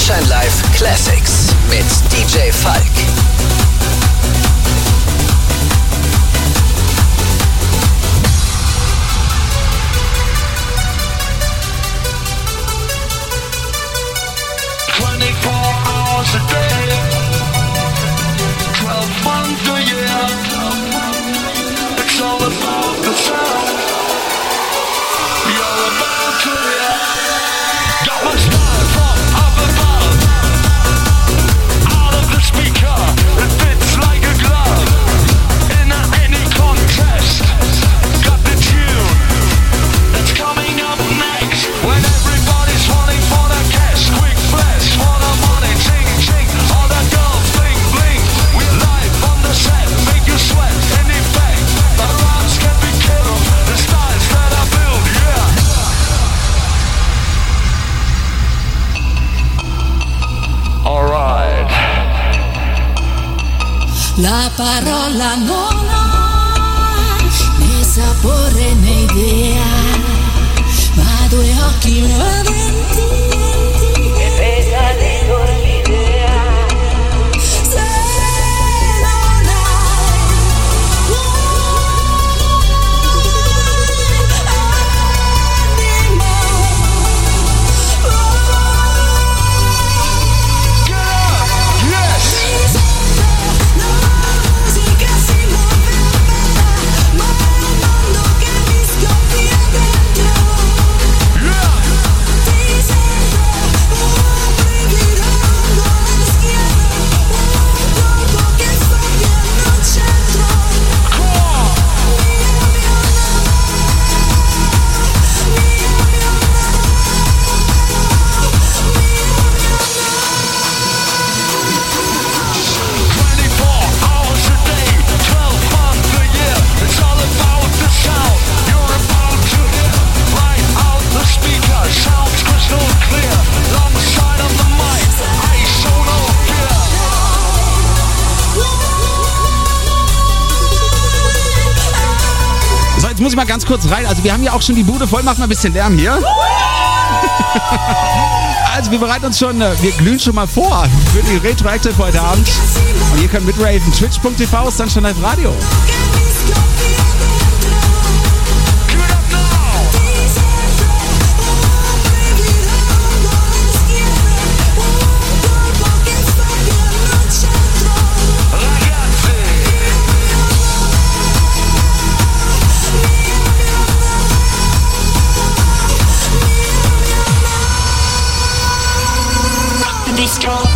Sunshine Live Classics mit DJ Falk. A day, 12 months a year. It's all about the sound you're about to hear. Got my style from up above, out of the speaker. It fits like a glove in any contest. Got the tune that's coming up next. When everybody's running for the cash, quick flash for the money. All the girls bling bling. We're live on the set, make you sweat. And in fact, the rhymes can be killed. The styles that I build, yeah. Alright. La parola non ha né sapore né idea, ma due occhi moventi che pesa dentro l'idea. Jetzt muss ich mal ganz kurz rein. Also wir haben ja auch schon die Bude voll. Macht mal ein bisschen Lärm hier. Also wir bereiten uns schon, wir glühen schon mal vor für die Retroactive heute Abend. Und ihr könnt mitraven. Twitch.tv, Sunshine Live Radio. Strong.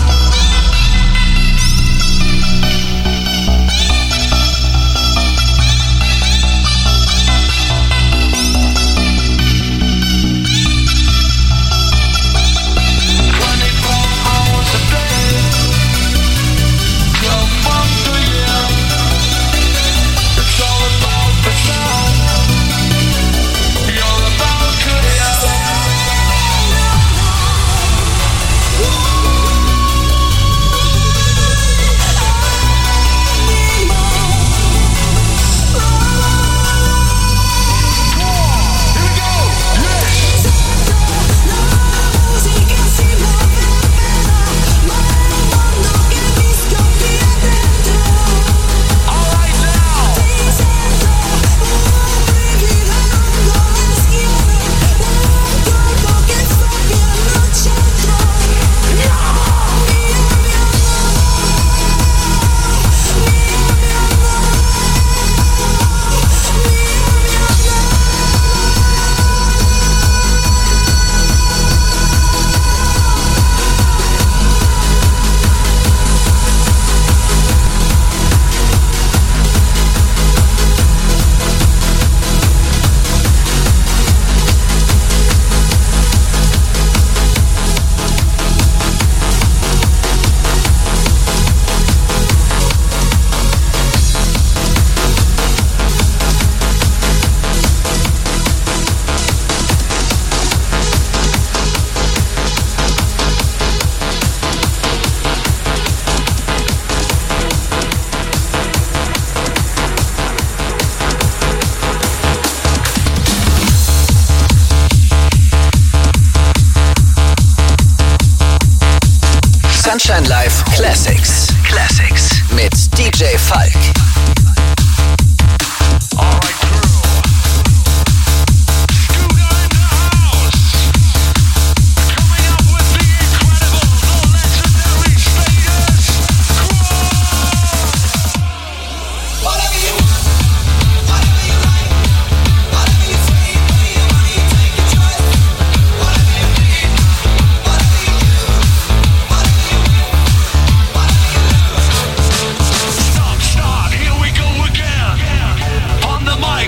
Sunshine Live Classics. Classics mit DJ Falk. Stop, here we go again. On the mic.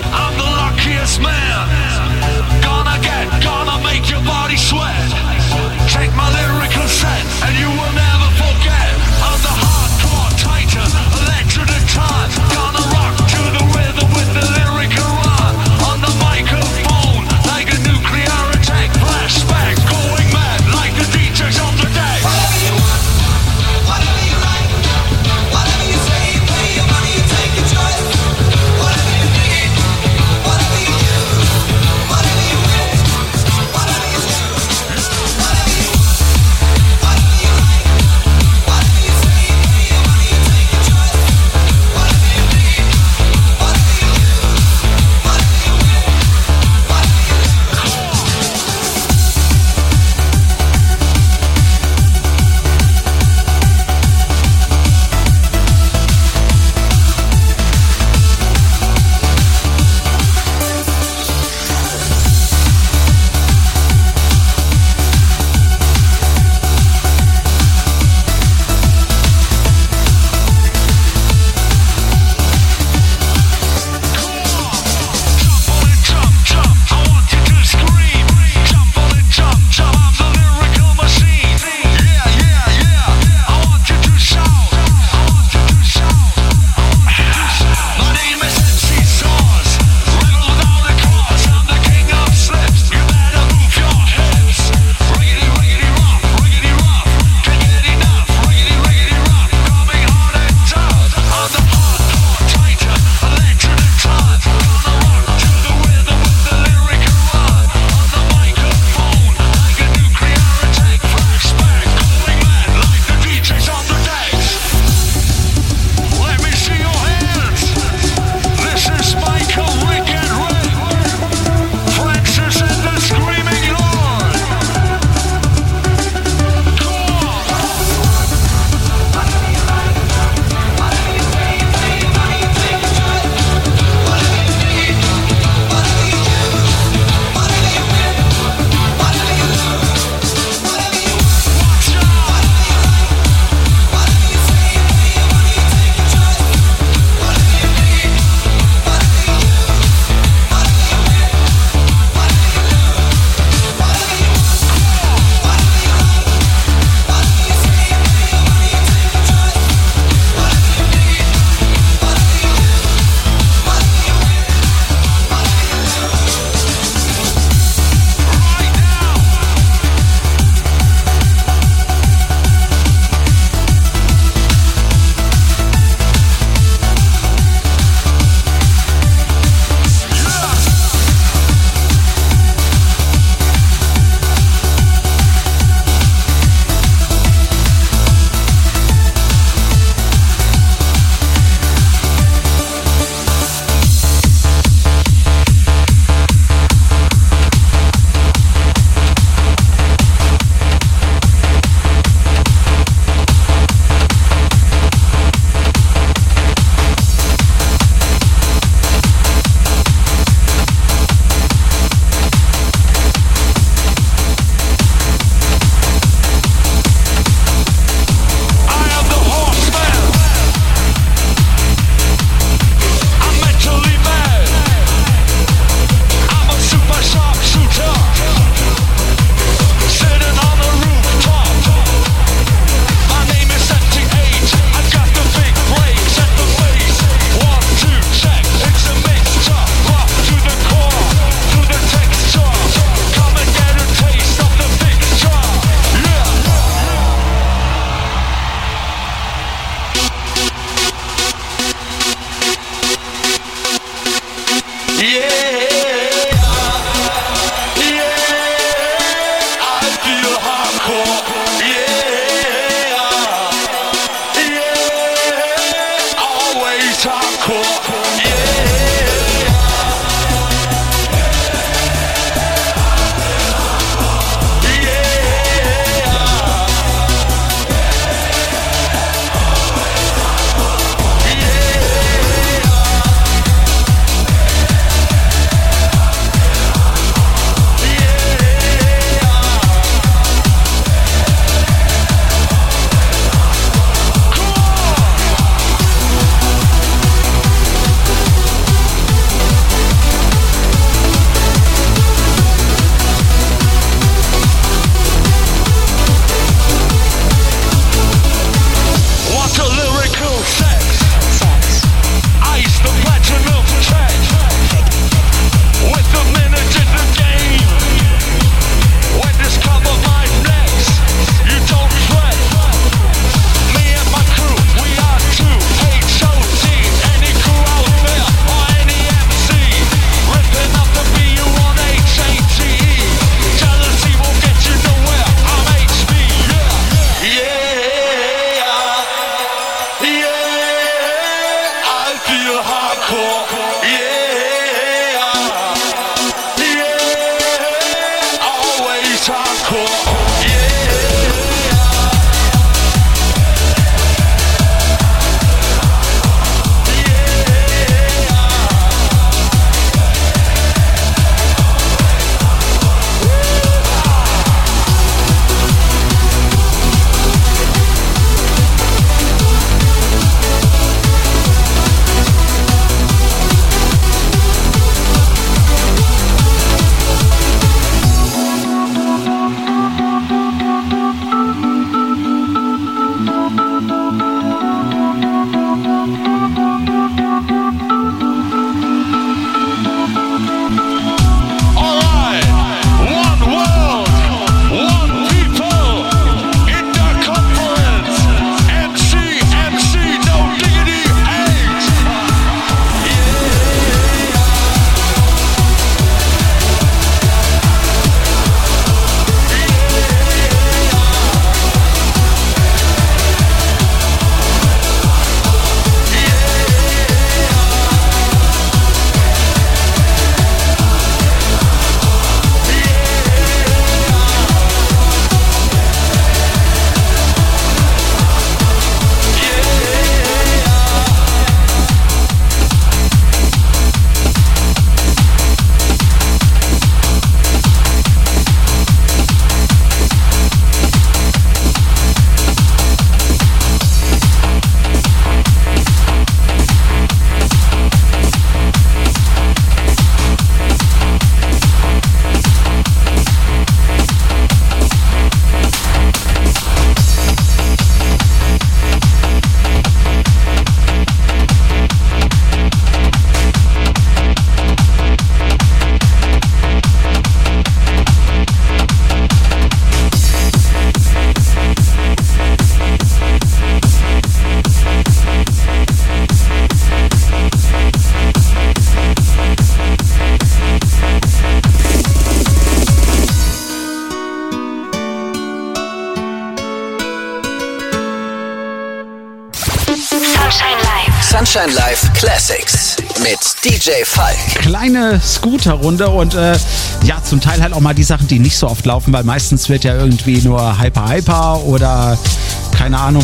Sunshine Live Classics mit DJ Falk. Kleine Scooter-Runde und ja, zum Teil halt auch mal die Sachen, die nicht so oft laufen, weil meistens wird ja irgendwie nur Hyper oder keine Ahnung,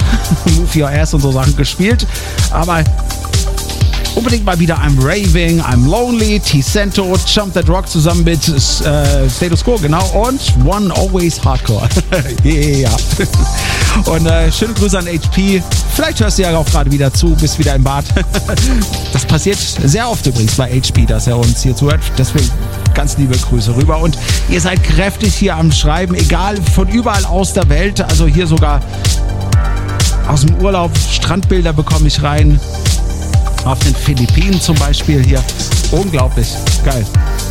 Move Your Ass und so Sachen gespielt. Aber unbedingt mal wieder I'm Raving, I'm Lonely, T-Cento, Jump That Rock zusammen mit Status Quo, genau, und One Always Hardcore. Yeah. Und schöne Grüße an HP. Vielleicht hörst du ja auch gerade wieder zu, bist wieder im Bad. Das passiert sehr oft übrigens bei HP, dass er uns hier zuhört. Deswegen ganz liebe Grüße rüber. Und ihr seid kräftig hier am Schreiben, egal von überall aus der Welt. Also hier sogar aus dem Urlaub, Strandbilder bekomme ich rein. Auf den Philippinen zum Beispiel hier. Unglaublich. Geil.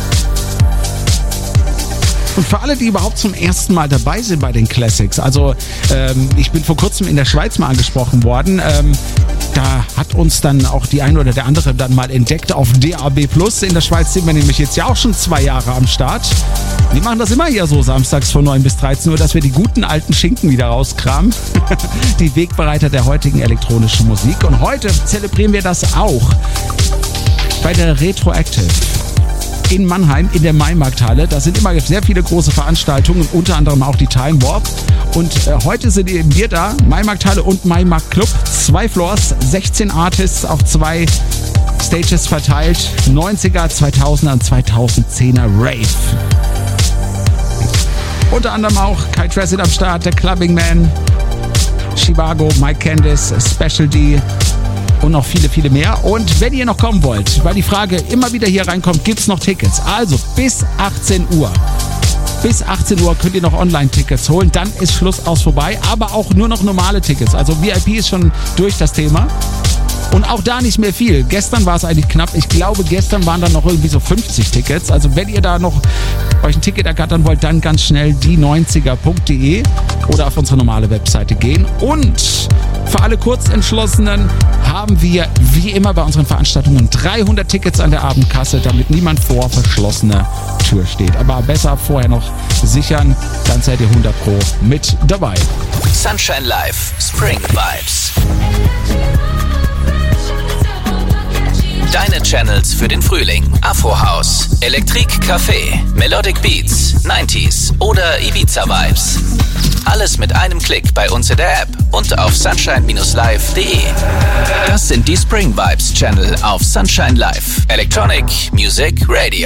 Und für alle, die überhaupt zum ersten Mal dabei sind bei den Classics, also ich bin vor kurzem in der Schweiz mal angesprochen worden, da hat uns dann auch die eine oder der andere dann mal entdeckt auf DAB+. In der Schweiz sind wir nämlich jetzt ja auch schon 2 Jahre am Start. Wir machen das immer hier so samstags von 9 bis 13 Uhr, dass wir die guten alten Schinken wieder rauskramen. Die Wegbereiter der heutigen elektronischen Musik. Und heute zelebrieren wir das auch bei der Retroactive in Mannheim in der Maimarkthalle. Da sind immer sehr viele große Veranstaltungen, unter anderem auch die Time Warp. Und heute sind eben wir da, Maimarkthalle und Maimarkt Club. 2 Floors, 16 Artists auf 2 Stages verteilt. 90er, 2000er und 2010er Rave. Unter anderem auch Kai Tracid am Start, der Clubbing Man, Chivago, Mike Candice, Special D und noch viele, viele mehr. Und wenn ihr noch kommen wollt, weil die Frage immer wieder hier reinkommt, gibt es noch Tickets? Also bis 18 Uhr. Bis 18 Uhr könnt ihr noch Online-Tickets holen. Dann ist Schluss aus vorbei. Aber auch nur noch normale Tickets. Also VIP ist schon durch das Thema. Und auch da nicht mehr viel. Gestern war es eigentlich knapp. Ich glaube, gestern waren dann noch irgendwie so 50 Tickets. Also wenn ihr da noch euch ein Ticket ergattern wollt, dann ganz schnell die90er.de oder auf unsere normale Webseite gehen. Und für alle Kurzentschlossenen haben wir wie immer bei unseren Veranstaltungen 300 Tickets an der Abendkasse, damit niemand vor verschlossener Tür steht. Aber besser vorher noch sichern, dann seid ihr 100 Pro mit dabei. Sunshine Live Spring Vibes. Deine Channels für den Frühling. Afro House, Elektrik Café, Melodic Beats, 90s oder Ibiza Vibes. Alles mit einem Klick bei uns in der App und auf sunshine-live.de. Das sind die Spring Vibes Channel auf Sunshine Live. Electronic Music Radio.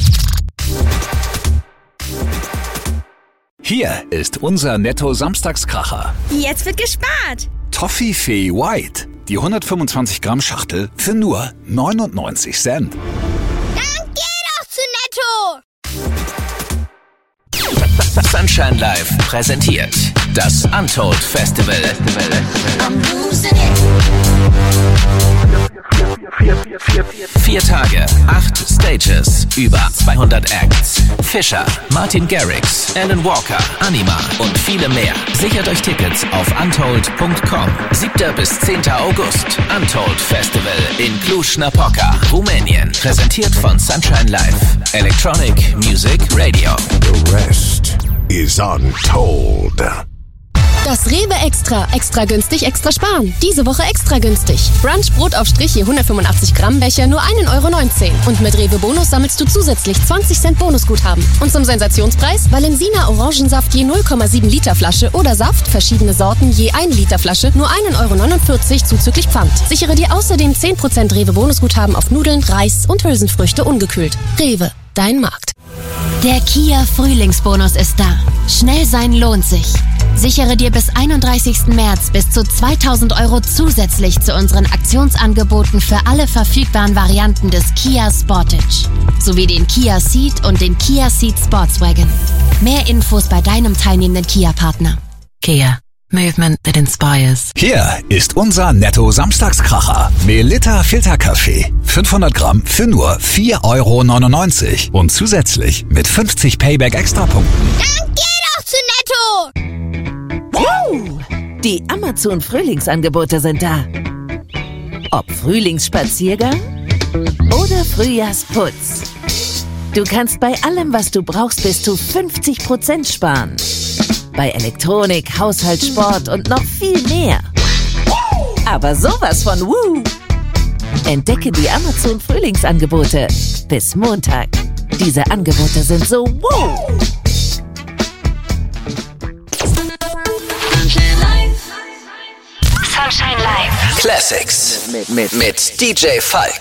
Hier ist unser Netto-Samstagskracher. Jetzt wird gespart. Toffifee White. Die 125 Gramm Schachtel für nur 99 Cent. Dann geh doch zu Netto. Sunshine Live präsentiert das Untold Festival. I'm losing it. 4 Tage, 8 Stages, über 200 Acts. Fischer, Martin Garrix, Alan Walker, Anima und viele mehr. Sichert euch Tickets auf untold.com. 7. bis 10. August. Untold Festival in Cluj-Napoca, Rumänien. Präsentiert von Sunshine Live. Electronic Music Radio. The rest is untold. Das Rewe Extra. Extra günstig, extra sparen. Diese Woche extra günstig. Brunch Brotaufstrich je 185 Gramm Becher nur 1,19 €. Und mit Rewe Bonus sammelst du zusätzlich 20 Cent Bonusguthaben. Und zum Sensationspreis Valensina Orangensaft je 0,7 Liter Flasche oder Saft, verschiedene Sorten je 1 Liter Flasche, nur 1,49 € zuzüglich Pfand. Sichere dir außerdem 10% Rewe Bonusguthaben auf Nudeln, Reis und Hülsenfrüchte ungekühlt. Rewe, dein Markt. Der Kia Frühlingsbonus ist da. Schnell sein lohnt sich. Sichere dir bis 31. März bis zu 2.000 € zusätzlich zu unseren Aktionsangeboten für alle verfügbaren Varianten des Kia Sportage. Sowie den Kia Ceed und den Kia Ceed Sportswagen. Mehr Infos bei deinem teilnehmenden Kia-Partner. Kia. Movement that inspires. Hier ist unser Netto-Samstagskracher. Melita Filterkaffee. 500 Gramm für nur 4,99 € und zusätzlich mit 50 Payback-Extrapunkten. Dann geh doch zu Netto. Die Amazon-Frühlingsangebote sind da. Ob Frühlingsspaziergang oder Frühjahrsputz. Du kannst bei allem, was du brauchst, bis zu 50% sparen. Bei Elektronik, Haushalt, Sport und noch viel mehr. Aber sowas von Woo! Entdecke die Amazon Frühlingsangebote bis Montag. Diese Angebote sind so Woo! Sunshine Live. Classics mit DJ Falk.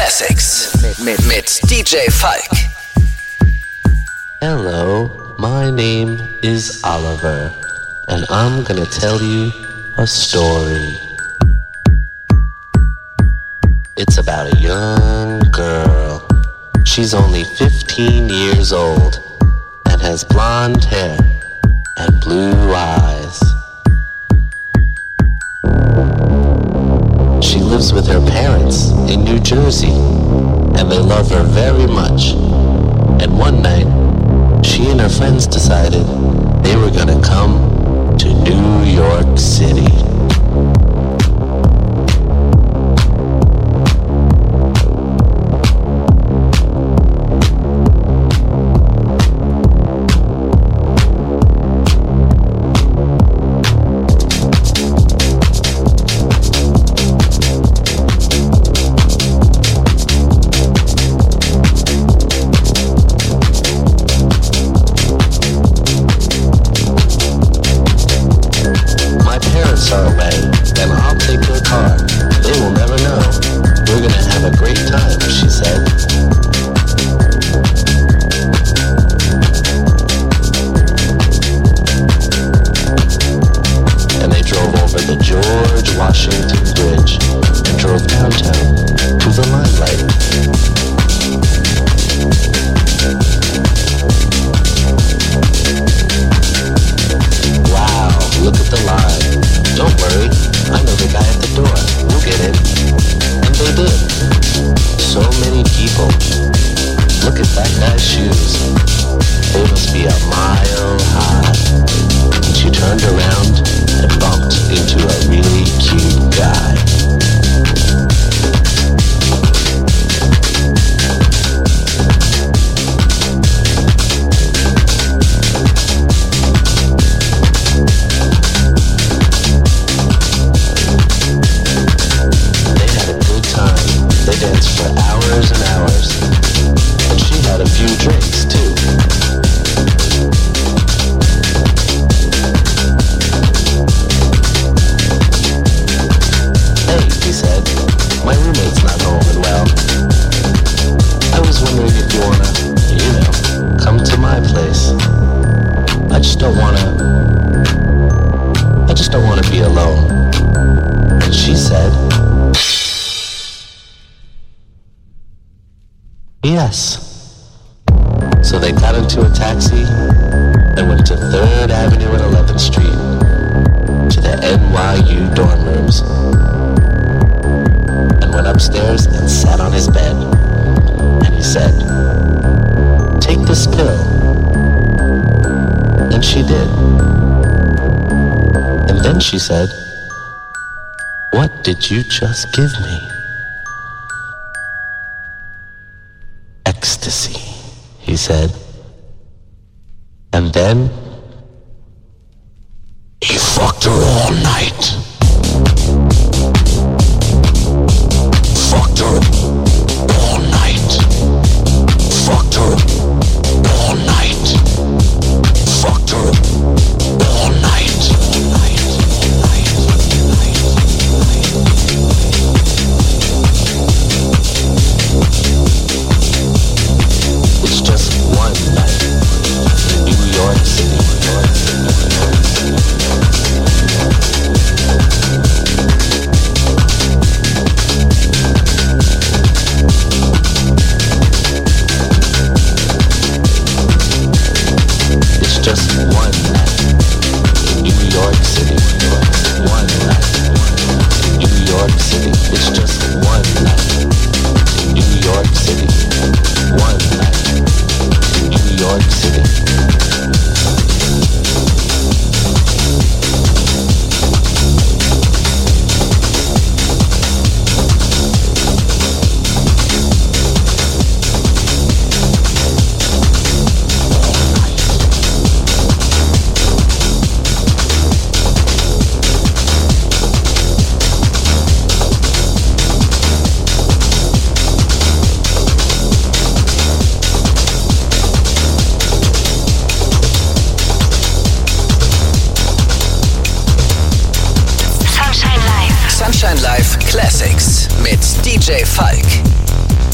Classics mit DJ Falk. Hello, my name is Oliver, and I'm gonna tell you a story. It's about a young girl. She's only 15 years old and has blonde hair and blue eyes. She lives with her parents in New Jersey, and they love her very much. And one night, she and her friends decided they were gonna come to New York City. So they got into a taxi and went to 3rd Avenue and 11th Street to the NYU dorm rooms and went upstairs and sat on his bed. And he said, "Take this pill." And she did. And then she said, "What did you just give me?" "Ecstasy," he said. And then he fucked her all night. Fucked her all night. Fucked her all night. Fucked her all night. It's just one night in New York City. It's just one night in New York City. One night in New York City. It's just one night in New York City. One night in New York City. Sunshine Live Classics mit DJ Falk.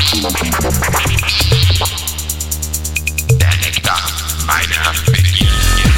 Der Nektar meiner Begierde.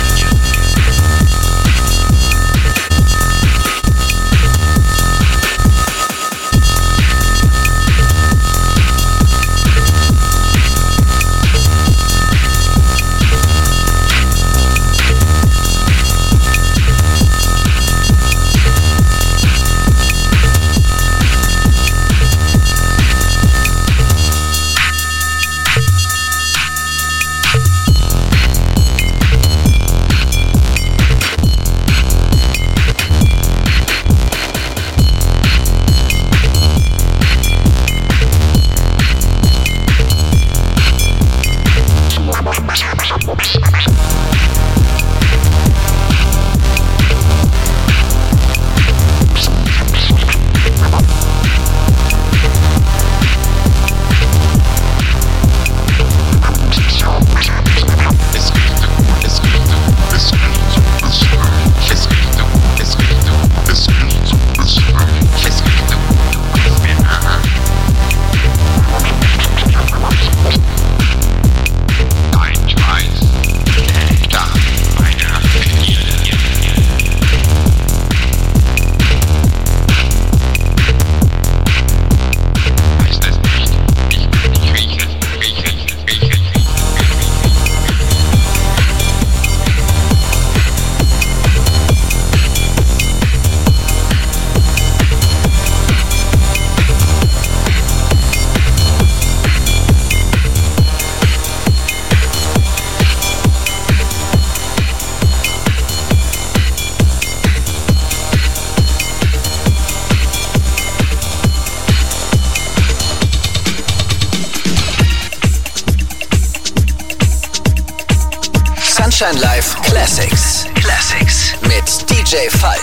Sunshine Live Classics. Classics mit DJ Falk.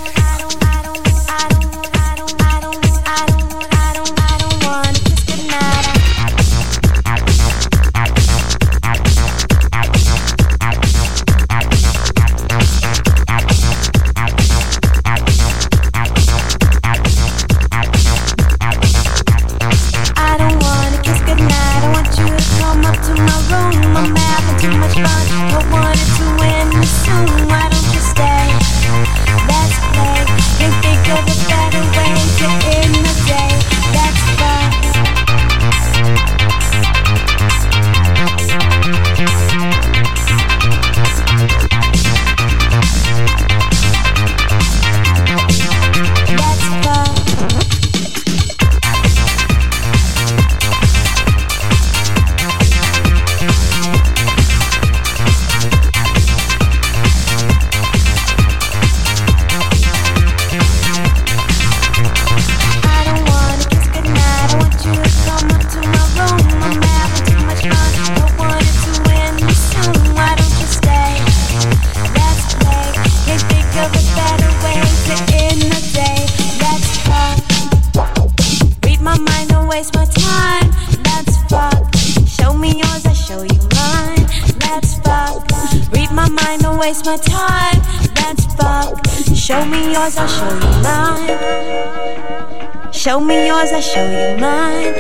waste my time. Let's fuck. Show me yours, I'll show you mine. Show me yours, I'll show you mine.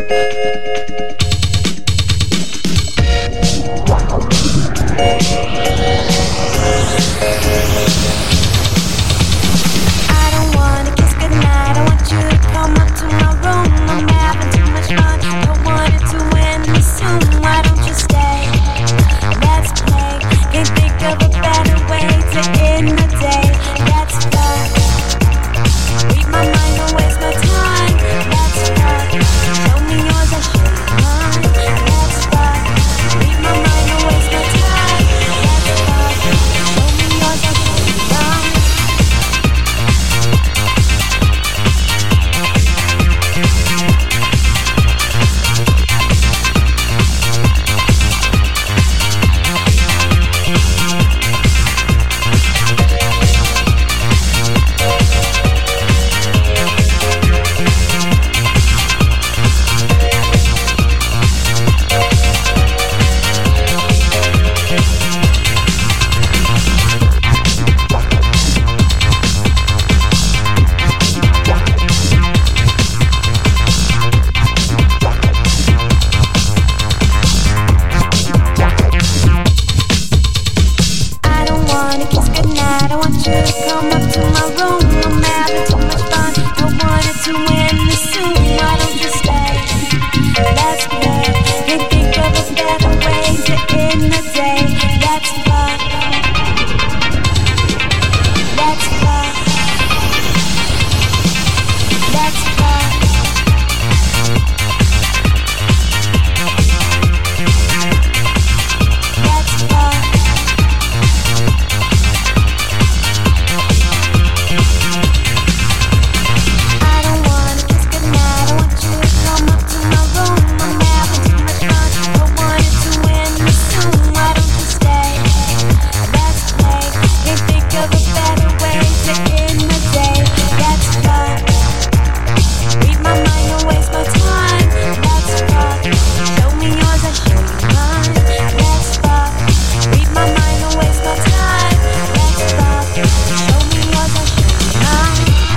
I don't wanna kiss goodnight. I want you to come up to my room. I'm having too much fun. Don't want it to end soon. Why don't you stay? Let's play. Can't think of a better way to end the day. Let's fuck. Read my mind, don't waste my time. Let's fuck. Show me yours, I'll show you mine. better ways to end the day. Let's fuck. Let's fuck. Let's fuck. Let's fuck. I don't wanna kiss goodnight. I want you to come up to my room. I'm having too much fun. I wanted to end this soon. Why don't you stay? Let's play. Can't think of a better way to end the day. Let's fuck. Read my mind and waste my time. Let's fuck. Show me yours, I show you mine. Let's fuck. Read my mind and waste my time. Let's fuck. Show me yours, I show you mine.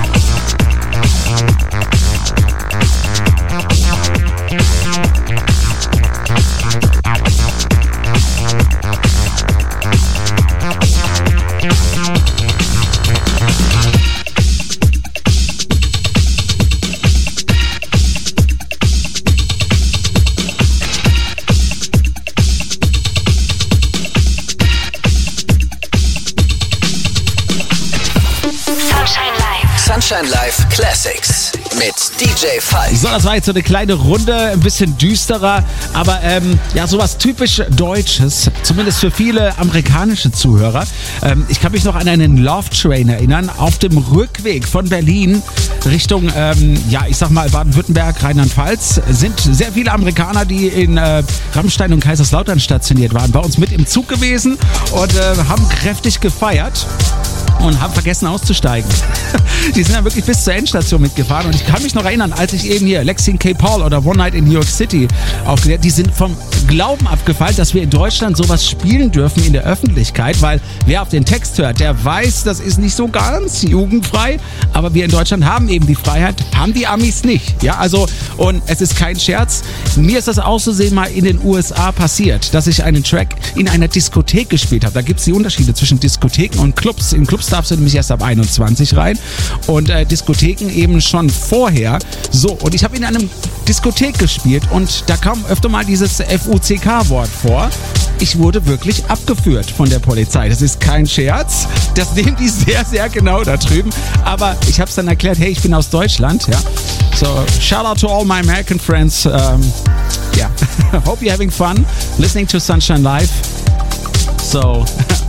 Sunshine Live Classics mit DJ Falk. So, das war jetzt so eine kleine Runde, ein bisschen düsterer, aber ja, sowas typisch Deutsches, zumindest für viele amerikanische Zuhörer. Ich kann mich noch an einen Love Train erinnern, auf dem Rückweg von Berlin Richtung, ja, ich sag mal Baden-Württemberg, Rheinland-Pfalz, sind sehr viele Amerikaner, die in Rammstein und Kaiserslautern stationiert waren, bei uns mit im Zug gewesen und haben kräftig gefeiert. Und haben vergessen auszusteigen. Die sind ja wirklich bis zur Endstation mitgefahren. Und ich kann mich noch erinnern, als ich eben hier Lexington K. Paul oder One Night in New York City aufgelegt, die sind vom Glauben abgefallen, dass wir in Deutschland sowas spielen dürfen in der Öffentlichkeit, weil wer auf den Text hört, der weiß, das ist nicht so ganz jugendfrei. Aber wir in Deutschland haben eben die Freiheit, haben die Amis nicht. Ja, also, und es ist kein Scherz. Mir ist das auszusehen mal in den USA passiert, dass ich einen Track in einer Diskothek gespielt habe. Da gibt es die Unterschiede zwischen Diskotheken und Clubs. In Clubs darfst du nämlich erst ab 21 rein und Diskotheken eben schon vorher. So, und ich habe in einem Diskothek gespielt und da kam öfter mal dieses FUCK-Wort vor. Ich wurde wirklich abgeführt von der Polizei. Das ist kein Scherz. Das nehmen die sehr, sehr genau da drüben. Aber ich habe es dann erklärt, hey, ich bin aus Deutschland. Ja. So, shout out to all my American friends. Yeah, hope you're having fun listening to Sunshine Live. So,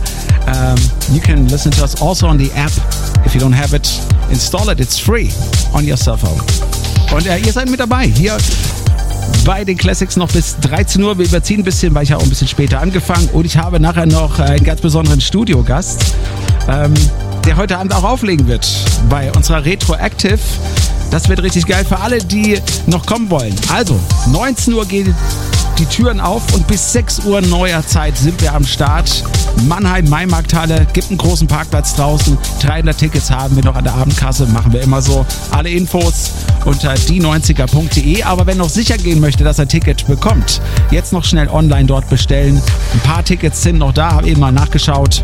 you can listen to us also on the app. If you don't have it, install it. It's free on your cell phone. Und ihr seid mit dabei hier bei den Classics noch bis 13 Uhr. Wir überziehen ein bisschen, weil ich habe auch ein bisschen später angefangen. Und ich habe nachher noch einen ganz besonderen Studiogast, der heute Abend auch auflegen wird bei unserer Retroactive. Das wird richtig geil für alle, die noch kommen wollen. Also, 19 Uhr gehen die Türen auf und bis 6 Uhr neuer Zeit sind wir am Start. Mannheim, Maimarkthalle, gibt einen großen Parkplatz draußen. 300 Tickets haben wir noch an der Abendkasse, machen wir immer so. Alle Infos unter die90er.de. Aber wer noch sicher gehen möchte, dass er ein Ticket bekommt, jetzt noch schnell online dort bestellen. Ein paar Tickets sind noch da, habe eben mal nachgeschaut.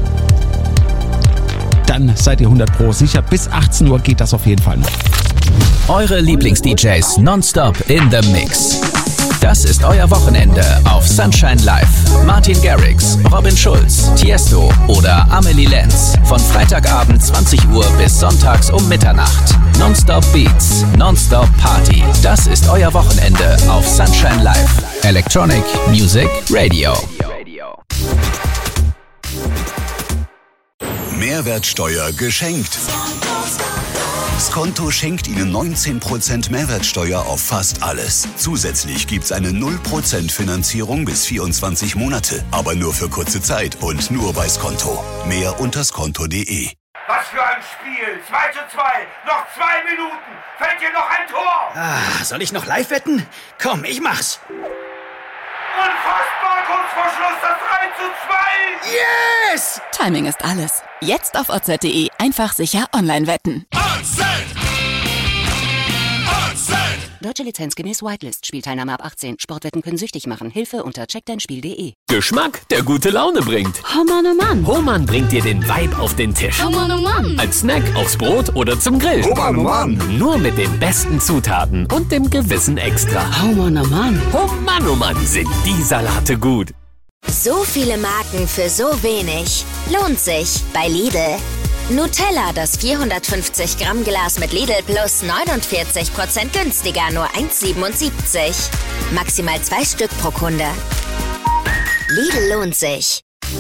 Dann seid ihr 100% sicher. Bis 18 Uhr geht das auf jeden Fall noch. Eure Lieblings-DJs nonstop in the Mix. Das ist euer Wochenende auf Sunshine Live. Martin Garrix, Robin Schulz, Tiesto oder Amelie Lenz. Von Freitagabend 20 Uhr bis sonntags um Mitternacht. Nonstop Beats, Nonstop Party. Das ist euer Wochenende auf Sunshine Live. Electronic Music Radio. Mehrwertsteuer geschenkt. Skonto schenkt Ihnen 19% Mehrwertsteuer auf fast alles. Zusätzlich gibt's eine 0% Finanzierung bis 24 Monate. Aber nur für kurze Zeit und nur bei Skonto. Mehr unter skonto.de. Was für ein Spiel! 2:2, noch 2 Minuten! Fällt hier noch ein Tor! Ah, soll ich noch live wetten? Komm, ich mach's! Unfassbar, kurz vor Schluss das 3:2! Yes! Timing ist alles. Jetzt auf oz.de einfach sicher online wetten. Deutsche Lizenz gemäß Whitelist. Spielteilnahme ab 18. Sportwetten können süchtig machen. Hilfe unter checkdeinspiel.de. Geschmack, der gute Laune bringt. Oh Mann, oh Mann. Hohmann bringt dir den Vibe auf den Tisch. Oh Mann, oh Mann. Als Snack, aufs Brot oder zum Grill. Oh Mann, oh Mann. Nur mit den besten Zutaten und dem Gewissen extra. Oh Mann, oh Mann. Oh Mann, oh Mann, sind die Salate gut. So viele Marken für so wenig. Lohnt sich bei Lidl. Nutella, das 450 Gramm Glas mit Lidl Plus 49% günstiger, nur 1,77. Maximal 2 Stück pro Kunde. Lidl lohnt sich.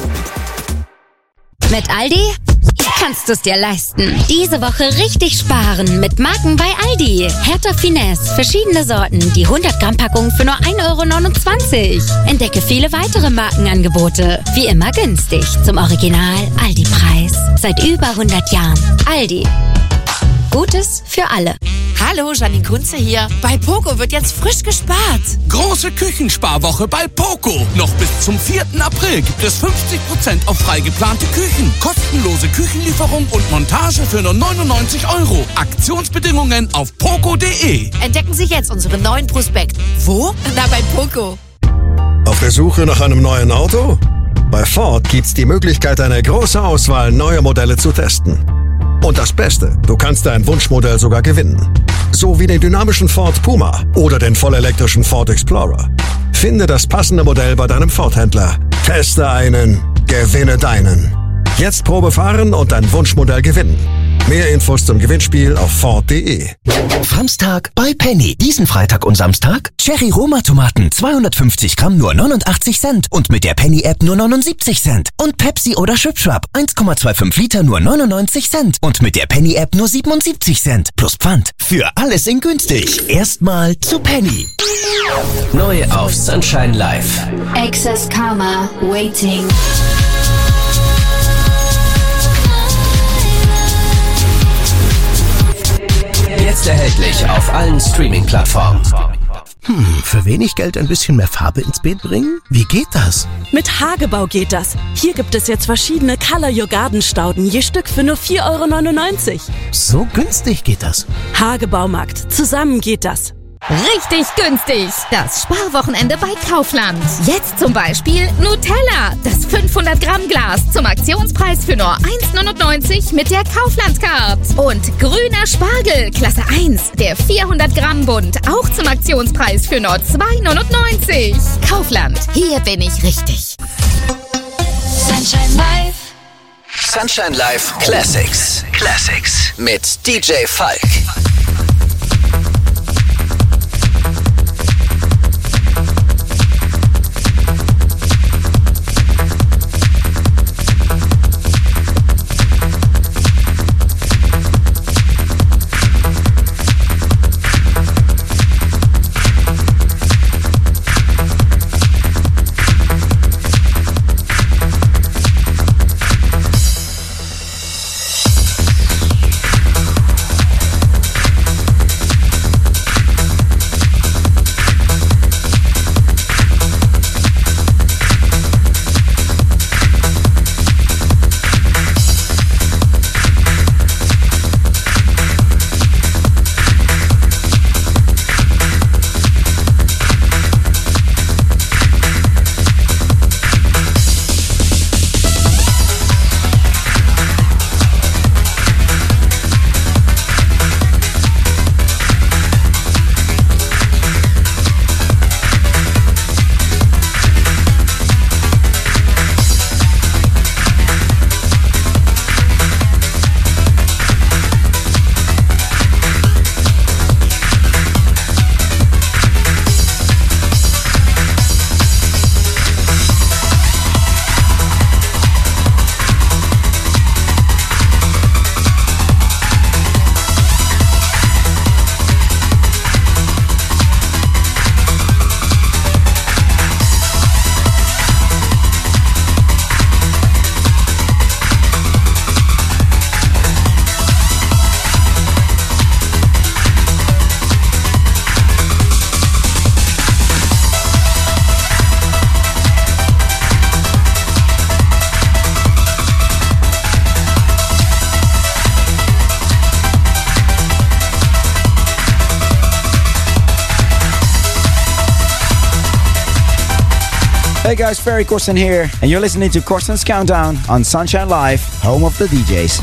Mit Aldi kannst du es dir leisten. Diese Woche richtig sparen mit Marken bei Aldi. Hertha Finesse, verschiedene Sorten, die 100 Gramm Packung für nur 1,29 €. Entdecke viele weitere Markenangebote. Wie immer günstig, zum Original Aldi-Preis. Seit über 100 Jahren. Aldi. Gutes für alle. Hallo, Janine Kunze hier. Bei Poco wird jetzt frisch gespart. Große Küchensparwoche bei Poco. Noch bis zum 4. April gibt es 50% auf frei geplante Küchen. Kostenlose Küchenlieferung und Montage für nur 99 €. Aktionsbedingungen auf poco.de. Entdecken Sie jetzt unseren neuen Prospekt. Wo? Na, bei Poco. Auf der Suche nach einem neuen Auto? Bei Ford gibt's die Möglichkeit, eine große Auswahl neuer Modelle zu testen. Und das Beste, du kannst dein Wunschmodell sogar gewinnen. So wie den dynamischen Ford Puma oder den vollelektrischen Ford Explorer. Finde das passende Modell bei deinem Ford-Händler. Teste einen, gewinne deinen. Jetzt Probe fahren und dein Wunschmodell gewinnen. Mehr Infos zum Gewinnspiel auf Ford.de. Samstag bei Penny. Diesen Freitag und Samstag Cherry-Roma-Tomaten 250 Gramm nur 89 Cent und mit der Penny-App nur 79 Cent. Und Pepsi oder Schwipschwap 1,25 Liter nur 99 Cent und mit der Penny-App nur 77 Cent. Plus Pfand. Für alles in günstig. Erstmal zu Penny. Neu auf Sunshine Live. Access Karma, waiting. Jetzt erhältlich auf allen Streaming-Plattformen. Für wenig Geld ein bisschen mehr Farbe ins Beet bringen? Wie geht das? Mit Hagebau geht das. Hier gibt es jetzt verschiedene Color Your Garden Stauden, je Stück für nur 4,99 €. So günstig geht das. Hagebaumarkt. Zusammen geht das. Richtig günstig. Das Sparwochenende bei Kaufland. Jetzt zum Beispiel Nutella, das 500 Gramm Glas zum Aktionspreis für nur 1,99 € mit der Kaufland-Card. Und grüner Spargel, Klasse 1, der 400 Gramm Bund, auch zum Aktionspreis für nur 2,99 €. Kaufland, hier bin ich richtig. Sunshine Live. Sunshine Live Classics. Classics mit DJ Falk. Hey guys, Ferry Corsten here, and you're listening to Corsten's Countdown on Sunshine Live, home of the DJs.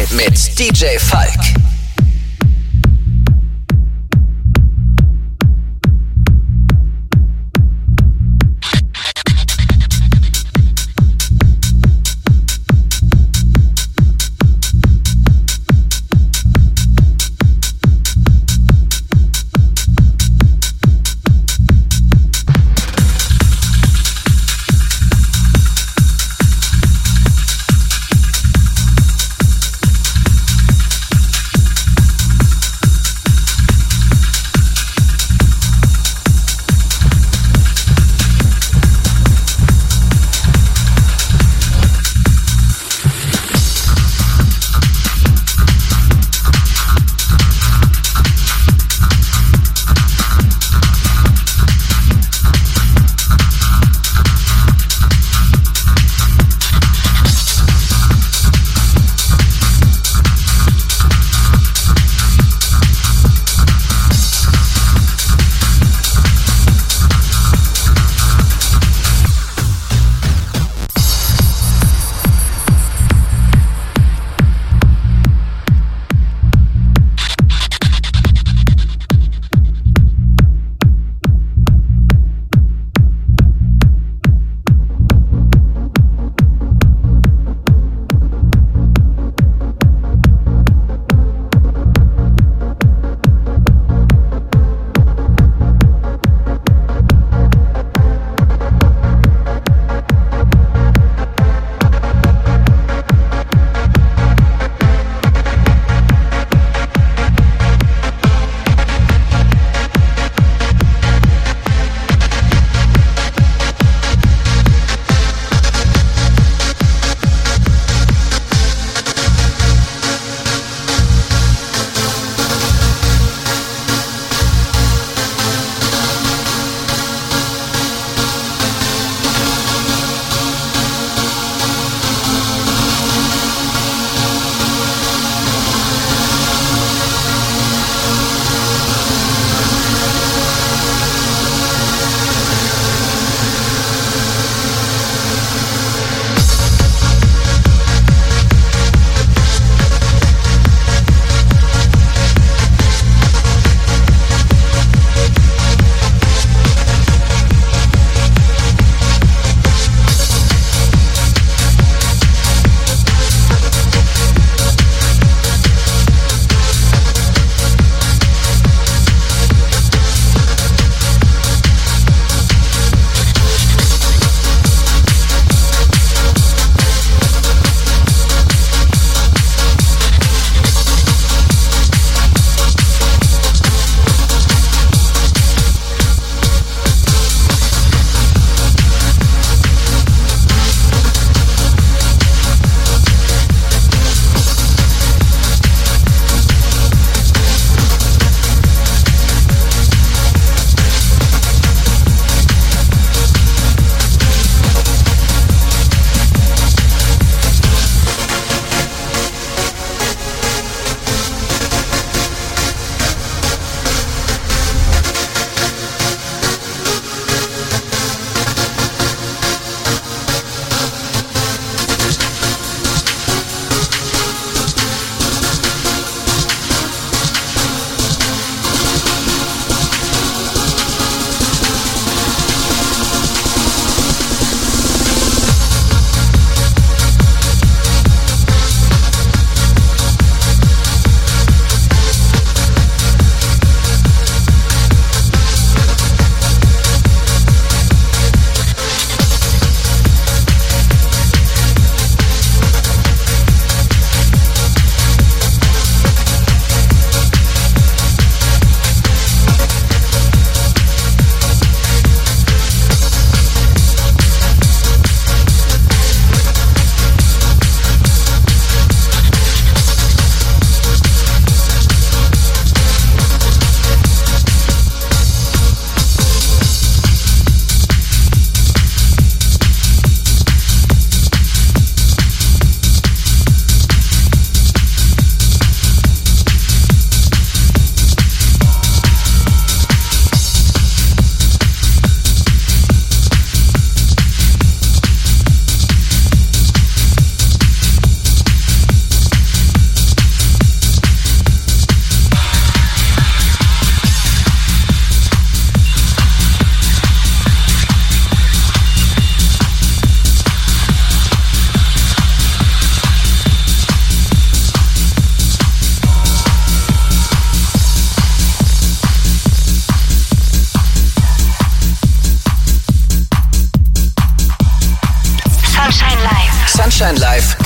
mit DJ Falk.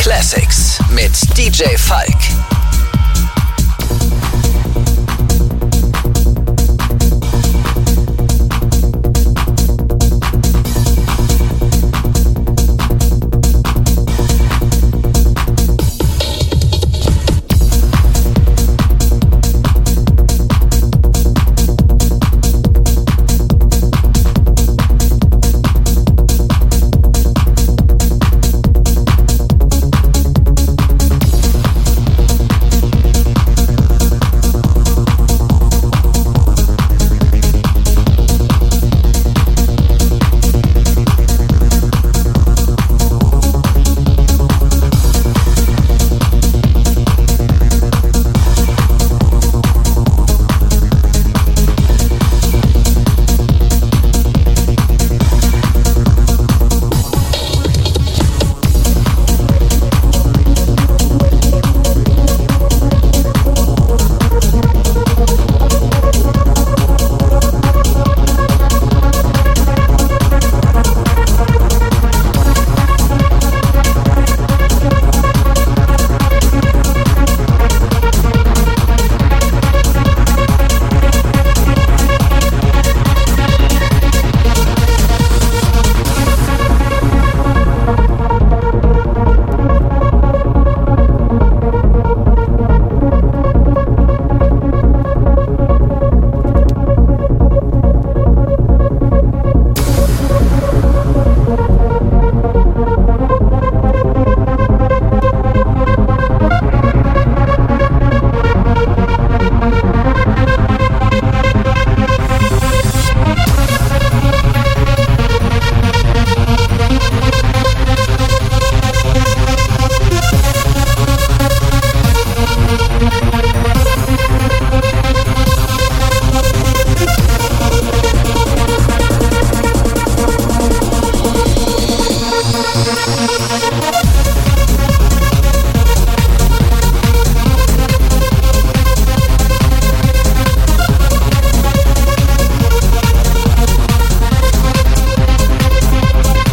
Classics mit DJ Falk.